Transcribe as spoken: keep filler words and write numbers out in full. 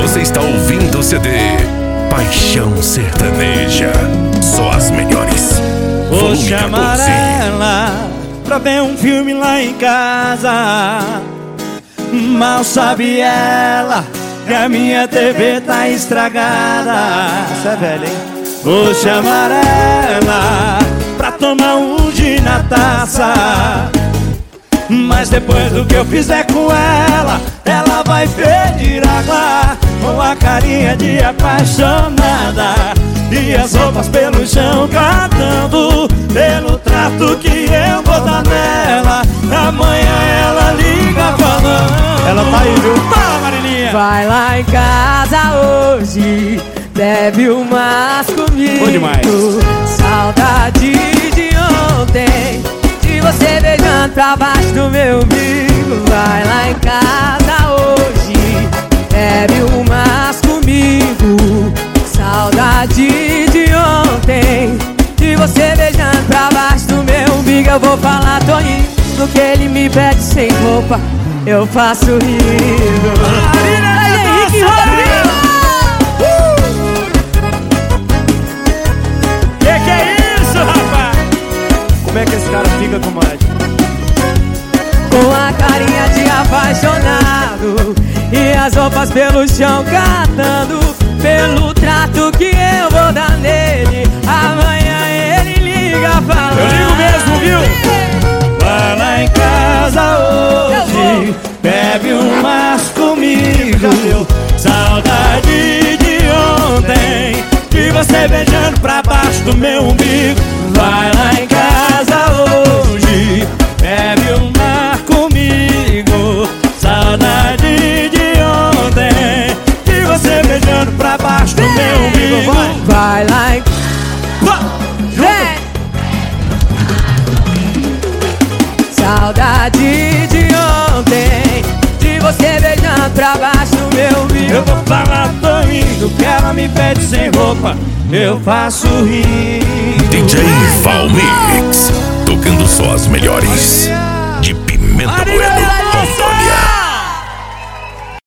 Você está ouvindo o C D Paixão Sertaneja. Só as melhores. Vou chamar ela pra ver um filme lá em casa. Mal sabe ela que a minha T V tá estragada. Isso é velho, hein? Vou chamar ela pra tomar um gin na taça. Mas depois do que eu fizer com ela, ela vai pedir água com a carinha de apaixonada e as roupas pelo chão catando pelo trato que eu vou dar nela. Amanhã ela liga falando. Ela tá aí, viu? Fala, Marilinha! Vai lá em casa hoje, bebe umas comigo. Bom demais. Saudade de ontem, de você beijando pra baixo do meu umbigo. Vai lá em casa hoje, bebe umas comigo. Saudade de ontem, de você beijando pra baixo do meu umbigo. Eu vou falar, tô indo, que ele me pede sem roupa, eu faço rindo. Henrique Rodrigo! Que que é isso, rapaz? Como é que esse cara fica com mais? Com a carinha de apaixonado e as roupas pelo chão catando pelo trato que eu vou dar nele. Amanhã ele liga falando. Eu ligo mesmo, viu? Vai lá em casa hoje, bebe umas comigo. Saudade de ontem, de você beijando pra baixo do meu umbigo. Vai lá em casa hoje, bebe uma comigo. Saudade de ontem, de você beijando pra baixo do meu umbigo. Vai, vai lá em... Vem! Saudade de ontem, de você beijando pra baixo do meu umbigo. Eu vou falar, tô indo, que ela me pede sem roupa, eu faço rir. D J